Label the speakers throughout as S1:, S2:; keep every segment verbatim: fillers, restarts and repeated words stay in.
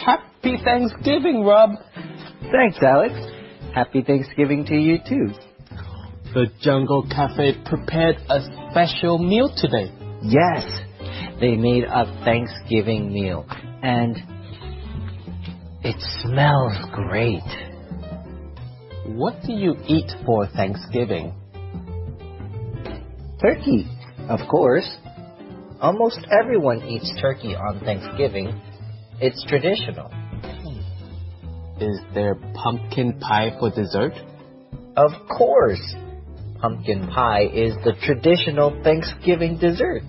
S1: Happy Thanksgiving, Rob.
S2: Thanks, Alex. Happy Thanksgiving to you, too.
S1: The Jungle Cafe prepared a special meal today.
S2: Yes, they made a Thanksgiving meal, and it smells great.
S1: What do you eat for Thanksgiving?
S2: Turkey, of course. Almost everyone eats turkey on Thanksgiving. It's traditional.
S1: Is there pumpkin pie for dessert?
S2: Of course. Pumpkin pie is the traditional Thanksgiving dessert.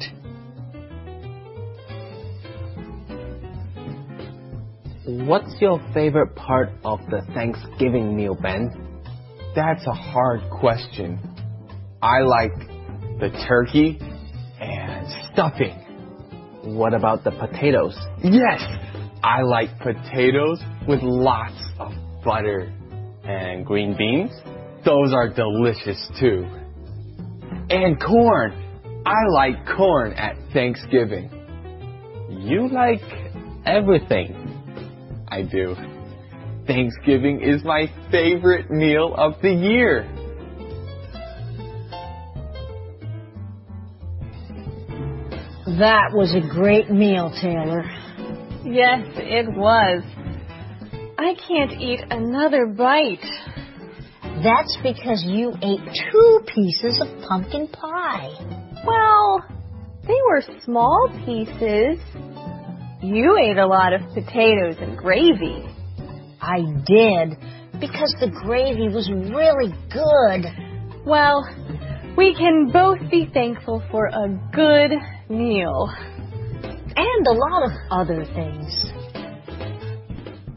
S1: What's your favorite part of the Thanksgiving meal, Ben?
S3: That's a hard question. I like the turkey and stuffing.
S1: What about the potatoes?
S3: Yes, I like potatoes with lots of butter and green beans. Those are delicious too. And corn. I like corn at Thanksgiving.
S1: You like everything.
S3: I do. Thanksgiving is my favorite meal of the year.
S4: That was a great meal, Taylor.
S5: Yes, it was. I can't eat another bite.
S4: That's because you ate two pieces of pumpkin pie.
S5: Well, they were small pieces. You ate a lot of potatoes and gravy.
S4: I did, because the gravy was really good.
S5: Well, we can both be thankful for a good meal.
S4: And a lot of other things.